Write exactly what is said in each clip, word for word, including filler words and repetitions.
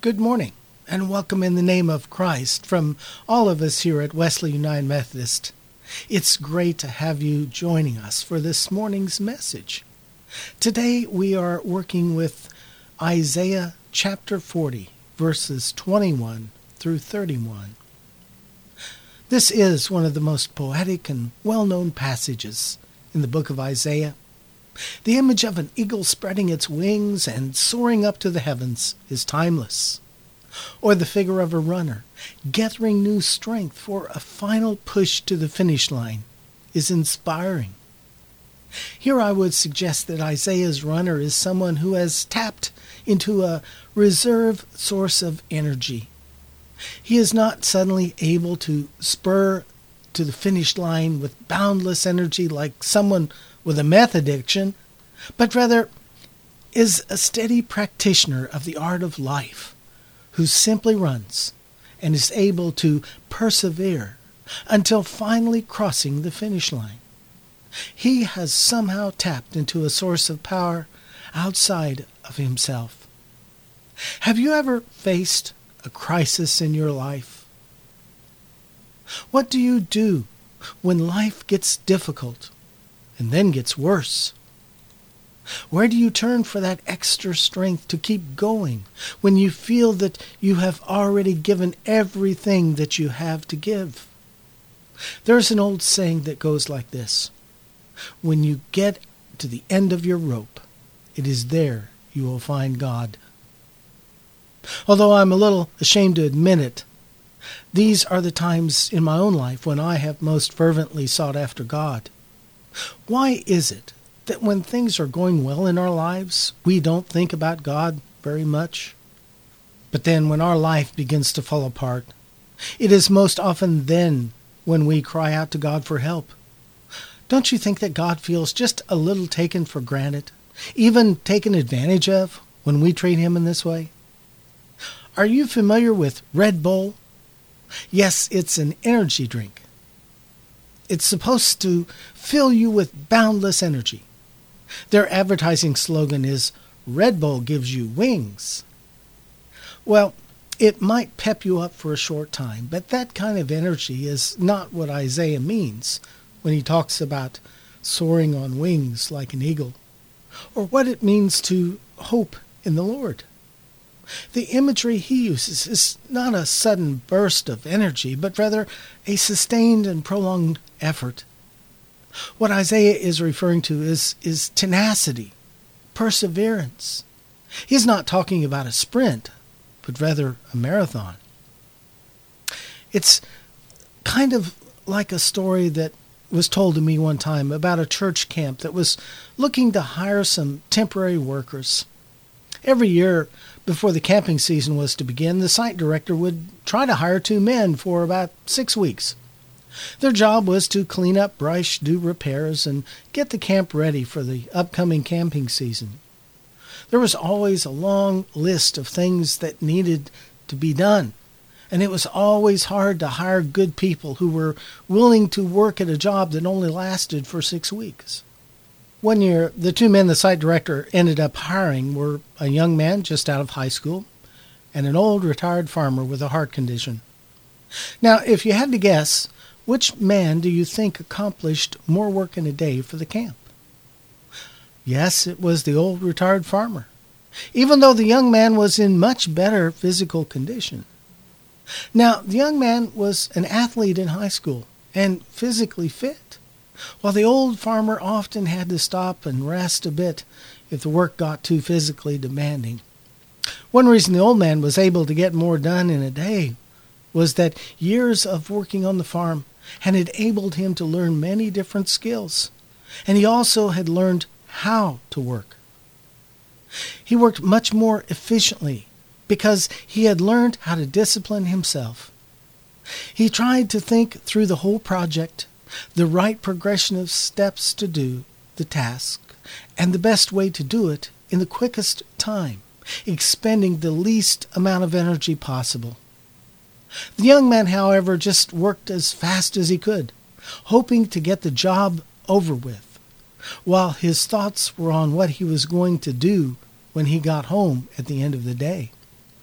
Good morning, and welcome in the name of Christ from all of us here at Wesley United Methodist. It's great to have you joining us for this morning's message. Today we are working with Isaiah chapter forty, verses twenty-one through thirty-one. This is one of the most poetic and well-known passages in the book of Isaiah. The image of an eagle spreading its wings and soaring up to the heavens is timeless. Or the figure of a runner gathering new strength for a final push to the finish line is inspiring. Here I would suggest that Isaiah's runner is someone who has tapped into a reserve source of energy. He is not suddenly able to spur to the finish line with boundless energy like someone with a meth addiction, but rather is a steady practitioner of the art of life who simply runs and is able to persevere until finally crossing the finish line. He has somehow tapped into a source of power outside of himself. Have you ever faced a crisis in your life? What do you do when life gets difficult and then gets worse? Where do you turn for that extra strength to keep going when you feel that you have already given everything that you have to give? There's an old saying that goes like this: when you get to the end of your rope, it is there you will find God. Although I'm a little ashamed to admit it, these are the times in my own life when I have most fervently sought after God. Why is it that when things are going well in our lives, we don't think about God very much? But then when our life begins to fall apart, it is most often then when we cry out to God for help. Don't you think that God feels just a little taken for granted, even taken advantage of, when we treat him in this way? Are you familiar with Red Bull? Yes, it's an energy drink. It's supposed to fill you with boundless energy. Their advertising slogan is, "Red Bull gives you wings." Well, it might pep you up for a short time, but that kind of energy is not what Isaiah means when he talks about soaring on wings like an eagle, or what it means to hope in the Lord. The imagery he uses is not a sudden burst of energy, but rather a sustained and prolonged effort. What Isaiah is referring to is, is tenacity, perseverance. He's not talking about a sprint, but rather a marathon. It's kind of like a story that was told to me one time about a church camp that was looking to hire some temporary workers. Every year before the camping season was to begin, the site director would try to hire two men for about six weeks. Their job was to clean up brush, do repairs, and get the camp ready for the upcoming camping season. There was always a long list of things that needed to be done, and it was always hard to hire good people who were willing to work at a job that only lasted for six weeks. One year, the two men the site director ended up hiring were a young man just out of high school and an old retired farmer with a heart condition. Now, if you had to guess, which man do you think accomplished more work in a day for the camp? Yes, it was the old retired farmer, even though the young man was in much better physical condition. Now, the young man was an athlete in high school and physically fit, while the old farmer often had to stop and rest a bit if the work got too physically demanding. One reason the old man was able to get more done in a day was that years of working on the farm had enabled him to learn many different skills, and he also had learned how to work. He worked much more efficiently because he had learned how to discipline himself. He tried to think through the whole project, the right progression of steps to do the task, and the best way to do it in the quickest time, expending the least amount of energy possible. The young man, however, just worked as fast as he could, hoping to get the job over with, while his thoughts were on what he was going to do when he got home at the end of the day.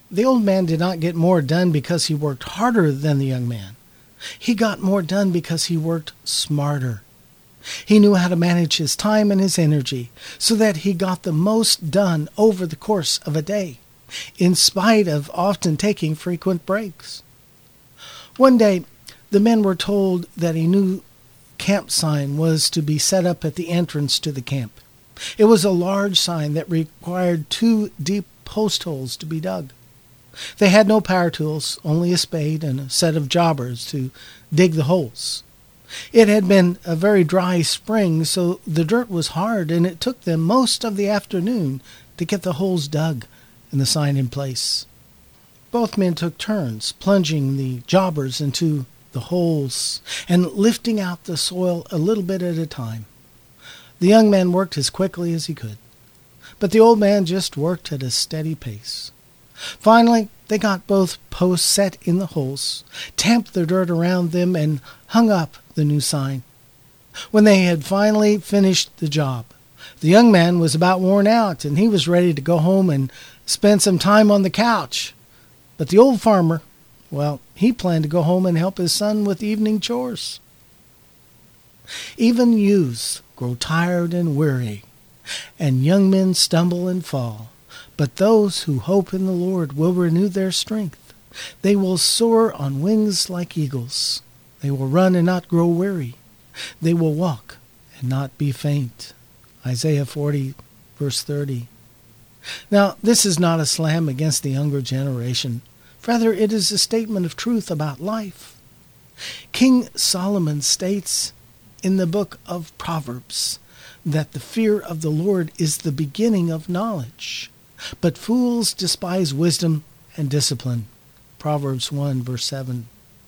The old man did not get more done because he worked harder than the young man. He got more done because he worked smarter. He knew how to manage his time and his energy so that he got the most done over the course of a day, in spite of often taking frequent breaks. One day, the men were told that a new camp sign was to be set up at the entrance to the camp. It was a large sign that required two deep post holes to be dug. They had no power tools, only a spade and a set of jobbers to dig the holes. It had been a very dry spring, so the dirt was hard, and it took them most of the afternoon to get the holes dug and the sign in place. Both men took turns plunging the jobbers into the holes and lifting out the soil a little bit at a time. The young man worked as quickly as he could, but the old man just worked at a steady pace. Finally, they got both posts set in the holes, tamped the dirt around them, and hung up the new sign. When they had finally finished the job, the young man was about worn out, and he was ready to go home and spend some time on the couch. But the old farmer, well, he planned to go home and help his son with evening chores. Even youths grow tired and weary, and young men stumble and fall. But those who hope in the Lord will renew their strength. They will soar on wings like eagles. They will run and not grow weary. They will walk and not be faint. Isaiah forty, verse thirty. Now, this is not a slam against the younger generation. Rather, it is a statement of truth about life. King Solomon states in the book of Proverbs that the fear of the Lord is the beginning of knowledge. But fools despise wisdom and discipline. Proverbs one, verse seven.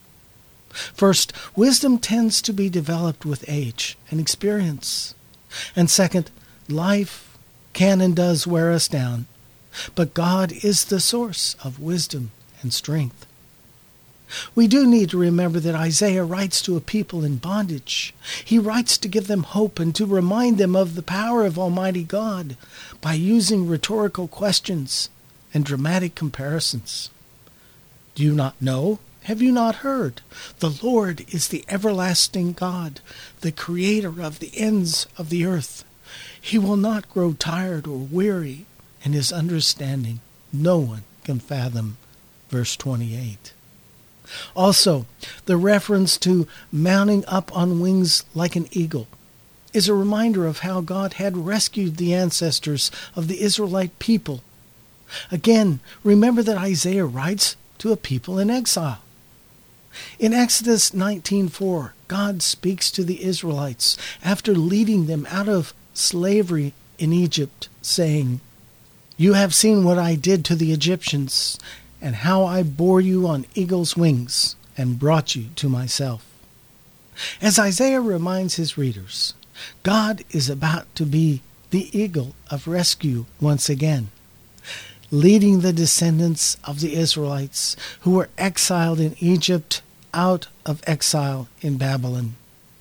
First, wisdom tends to be developed with age and experience. And second, life can and does wear us down. But God is the source of wisdom and strength. We do need to remember that Isaiah writes to a people in bondage. He writes to give them hope and to remind them of the power of Almighty God by using rhetorical questions and dramatic comparisons. Do you not know? Have you not heard? The Lord is the everlasting God, the creator of the ends of the earth. He will not grow tired or weary, and his understanding no one can fathom. Verse twenty-eight. Also, the reference to mounting up on wings like an eagle is a reminder of how God had rescued the ancestors of the Israelite people. Again, remember that Isaiah writes to a people in exile. In Exodus nineteen four, God speaks to the Israelites after leading them out of slavery in Egypt, saying, "You have seen what I did to the Egyptians, and how I bore you on eagle's wings and brought you to myself." As Isaiah reminds his readers, God is about to be the eagle of rescue once again, leading the descendants of the Israelites who were exiled in Egypt out of exile in Babylon.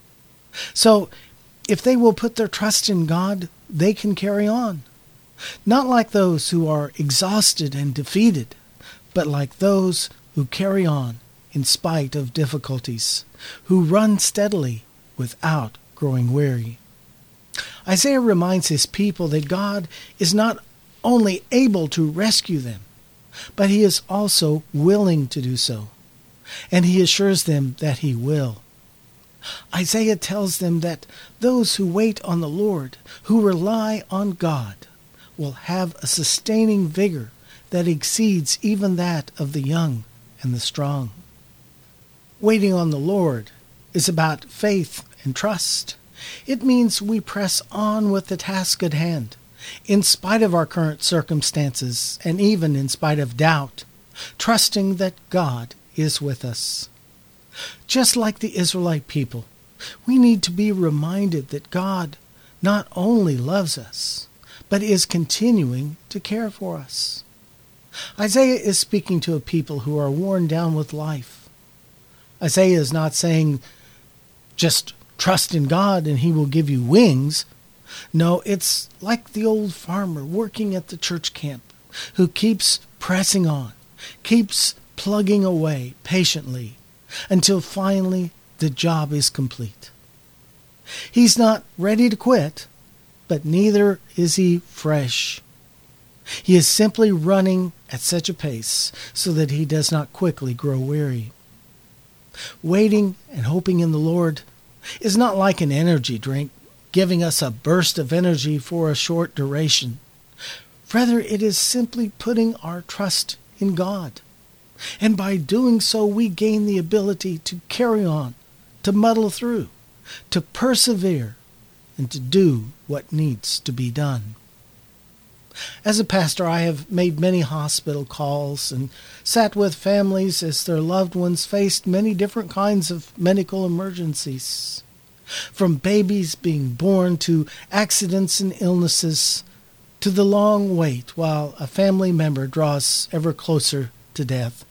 So, if they will put their trust in God, they can carry on. Not like those who are exhausted and defeated, but like those who carry on in spite of difficulties, who run steadily without growing weary. Isaiah reminds his people that God is not only able to rescue them, but he is also willing to do so, and he assures them that he will. Isaiah tells them that those who wait on the Lord, who rely on God, will have a sustaining vigor that exceeds even that of the young and the strong. Waiting on the Lord is about faith and trust. It means we press on with the task at hand, in spite of our current circumstances and even in spite of doubt, trusting that God is with us. Just like the Israelite people, we need to be reminded that God not only loves us, but is continuing to care for us. Isaiah is speaking to a people who are worn down with life. Isaiah is not saying, just trust in God and he will give you wings. No, it's like the old farmer working at the church camp who keeps pressing on, keeps plugging away patiently until finally the job is complete. He's not ready to quit, but neither is he fresh. He is simply running at such a pace so that he does not quickly grow weary. Waiting and hoping in the Lord is not like an energy drink, giving us a burst of energy for a short duration. Rather, it is simply putting our trust in God. And by doing so, we gain the ability to carry on, to muddle through, to persevere, and to do what needs to be done. As a pastor, I have made many hospital calls and sat with families as their loved ones faced many different kinds of medical emergencies. From babies being born to accidents and illnesses, to the long wait while a family member draws ever closer to death.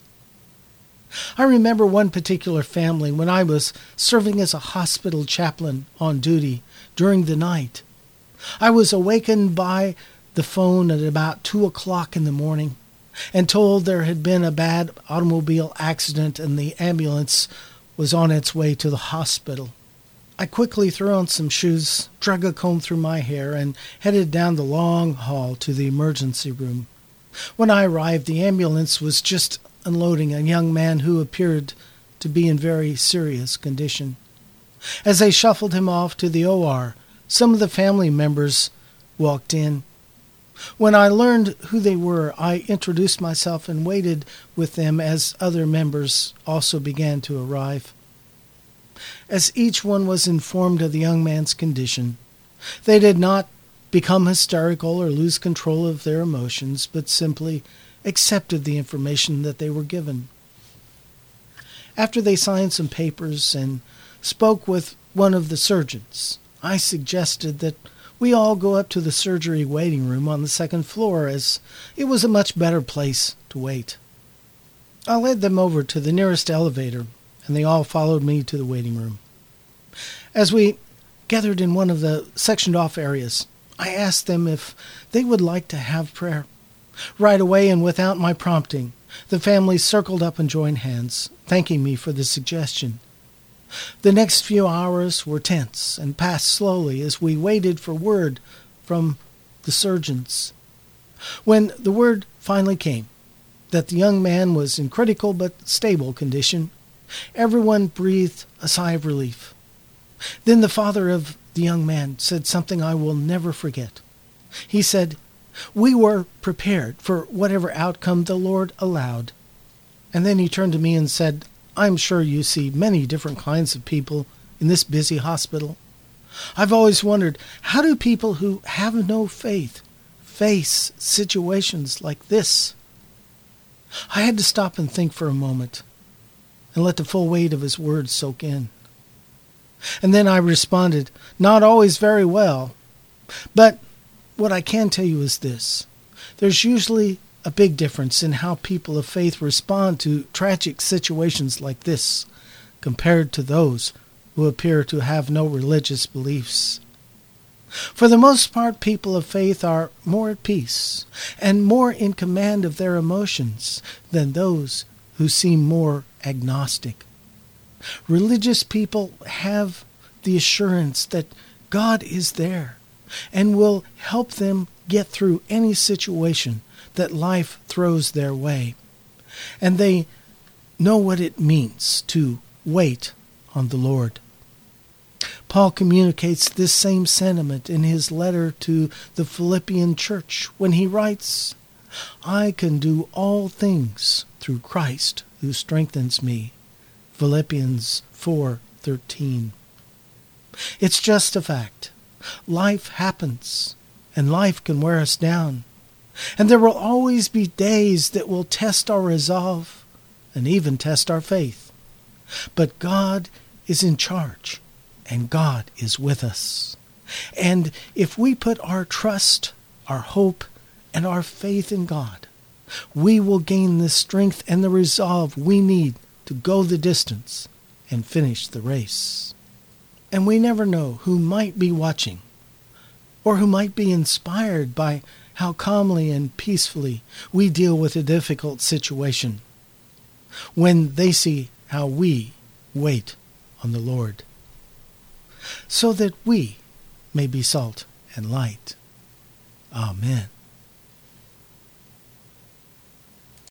I remember one particular family when I was serving as a hospital chaplain on duty during the night. I was awakened by the phone at about two o'clock in the morning and told there had been a bad automobile accident and the ambulance was on its way to the hospital. I quickly threw on some shoes, drug a comb through my hair, and headed down the long hall to the emergency room. When I arrived, the ambulance was just unloading a young man who appeared to be in very serious condition. As they shuffled him off to the O R, some of the family members walked in. When I learned who they were, I introduced myself and waited with them as other members also began to arrive. As each one was informed of the young man's condition, they did not become hysterical or lose control of their emotions, but simply accepted the information that they were given. After they signed some papers and spoke with one of the surgeons, I suggested that we all go up to the surgery waiting room on the second floor, as it was a much better place to wait. I led them over to the nearest elevator, and they all followed me to the waiting room. As we gathered in one of the sectioned-off areas, I asked them if they would like to have prayer. Right away and without my prompting, the family circled up and joined hands, thanking me for the suggestion. The next few hours were tense and passed slowly as we waited for word from the surgeons. When the word finally came that the young man was in critical but stable condition, everyone breathed a sigh of relief. Then the father of the young man said something I will never forget. He said, "We were prepared for whatever outcome the Lord allowed." And then he turned to me and said, "I'm sure you see many different kinds of people in this busy hospital. I've always wondered, how do people who have no faith face situations like this?" I had to stop and think for a moment and let the full weight of his words soak in. And then I responded, "Not always very well, but what I can tell you is this. There's usually a big difference in how people of faith respond to tragic situations like this compared to those who appear to have no religious beliefs. For the most part, people of faith are more at peace and more in command of their emotions than those who seem more agnostic. Religious people have the assurance that God is there and will help them get through any situation that life throws their way. And they know what it means to wait on the Lord. Paul communicates this same sentiment in his letter to the Philippian church when he writes, "I can do all things through Christ who strengthens me." Philippians four thirteen. It's just a fact. Life happens, and life can wear us down. And there will always be days that will test our resolve and even test our faith. But God is in charge, and God is with us. And if we put our trust, our hope, and our faith in God, we will gain the strength and the resolve we need to go the distance and finish the race. And we never know who might be watching, or who might be inspired by how calmly and peacefully we deal with a difficult situation, when they see how we wait on the Lord, so that we may be salt and light. Amen.